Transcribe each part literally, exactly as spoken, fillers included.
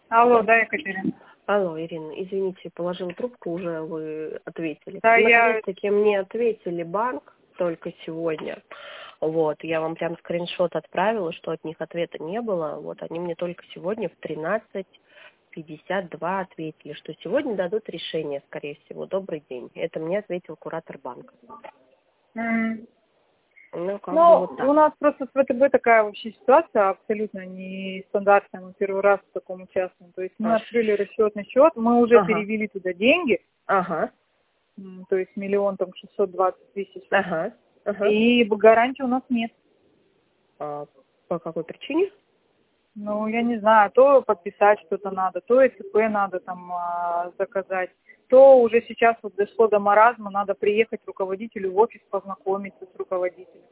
Алло, да, Екатерина. Алло, Ирина, извините, положила трубку, уже вы ответили. Да, я... Наконец-таки мне ответили банк только сегодня. Вот, я вам прям скриншот отправила, что от них ответа не было. Вот, они мне только сегодня в тринадцать пятьдесят два ответили, что сегодня дадут решение, скорее всего. Добрый день. Это мне ответил куратор банка. Mm. Ну, как Ну, бы вот так. У нас просто с ВТБ такая вообще ситуация абсолютно нестандартная. Мы первый раз в таком участвуем. То есть мы А. открыли расчетный счет, мы уже Ага. перевели туда деньги. Ага. То есть миллион там шестьсот двадцать тысяч. Ага. Ага. И гарантии у нас нет. А по какой причине? Ну, я не знаю, то подписать что-то надо, то ЭЦП надо там а, заказать, то уже сейчас вот дошло до маразма, надо приехать руководителю в офис познакомиться с руководителем.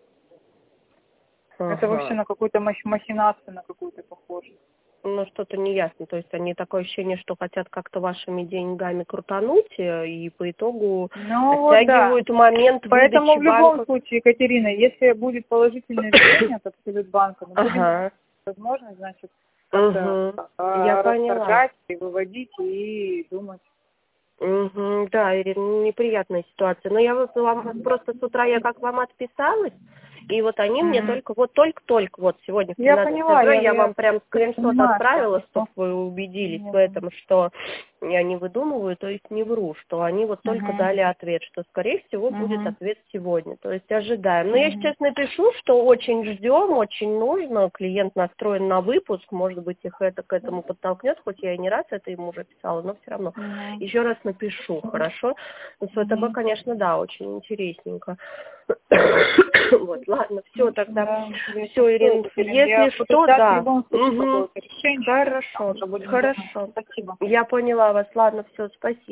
Ага. Это вообще на какую-то мах- махинацию, на какую-то похоже. Ну, что-то неясно. То есть они такое ощущение, что хотят как-то вашими деньгами крутануть, и по итогу Ну, оттягивают вот, да. момент Поэтому выдачи в любом банка. случае, Екатерина, если будет положительное решение от Абсолютбанка, мы будем Ага. возможность, значит, как-то Угу. а, Я поняла. расторгать и выводить и думать. Угу. Да, Ирина, неприятная ситуация. Но я вот вам просто с утра я как вам отписалась, и вот они мне Mm. только, вот только-только, вот сегодня в Я тринадцать поняла, февраля я, я я, вам прям я скриншот понимаю, отправила, что... чтобы вы убедились Нет. в этом, что я не выдумываю, то есть не вру, что они вот только Угу. дали ответ, что, скорее всего, будет Угу. ответ сегодня. То есть ожидаем. Но я Угу. сейчас напишу, что очень ждем, очень нужно, клиент настроен на выпуск, может быть, их это к этому подтолкнет, хоть я и не раз это ему уже писала, но все равно. Угу. Еще раз напишу, хорошо? С ВТБ, конечно, да, очень интересненько. Вот, ладно, все тогда. Да, Все, Ирина, если что, да. В любом случае Угу. какое-то решение. Хорошо, Уже будем хорошо. думать. Спасибо. Я поняла вас. Ладно, все, спасибо.